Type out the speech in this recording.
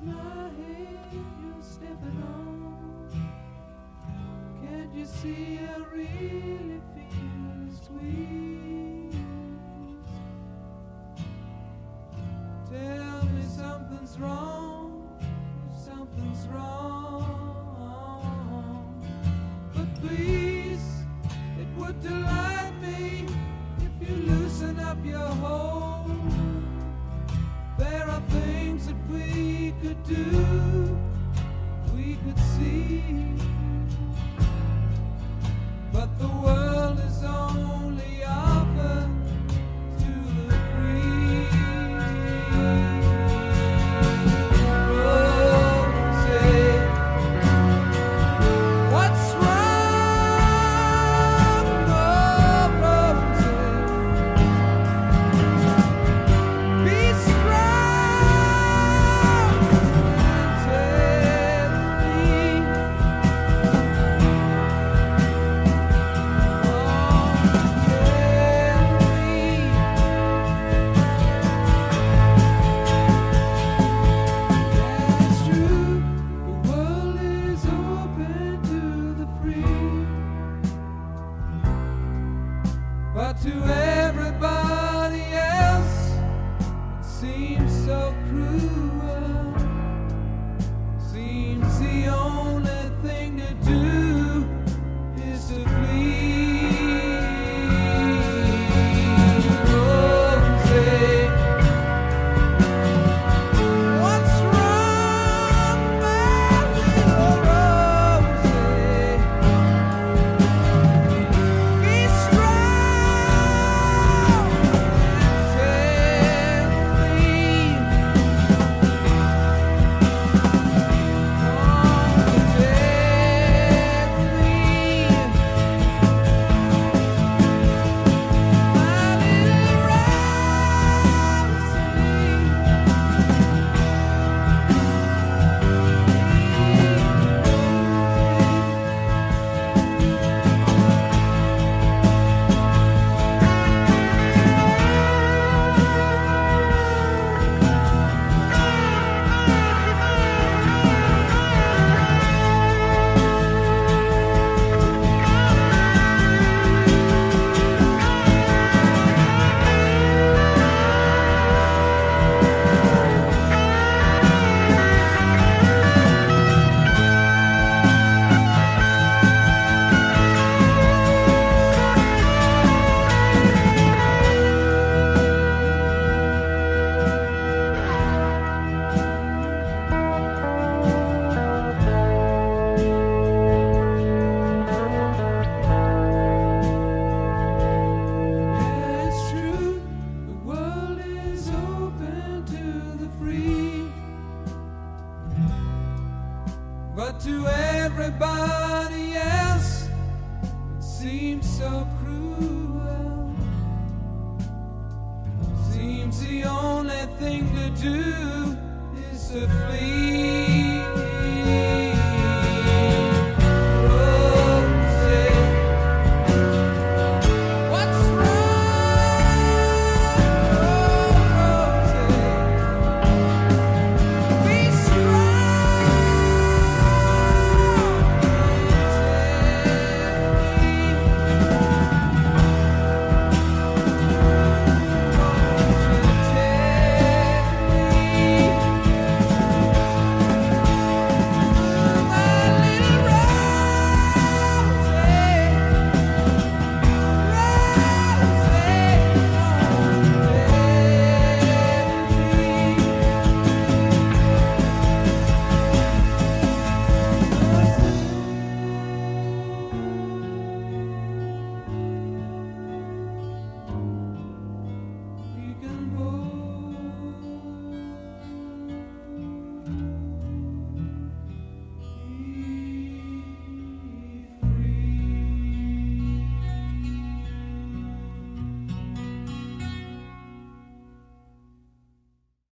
my head you're stepping on? Can't you see I really feel the squeeze? Tell me something's wrong, something's wrong. But please, it would delight me if you loosen up your hold. There are things that we could do, we could see, but the world is only open to the free. Rosie, what's wrong? Oh, Rosie, be strong and tell me. But to everybody else, it seems so cruel. Seems the only thing to do is to flee. Rosie, what's wrong, my little Rosie? Be strong and tell me. But to everybody else, it seems so cruel. Seems the only thing to do is to flee.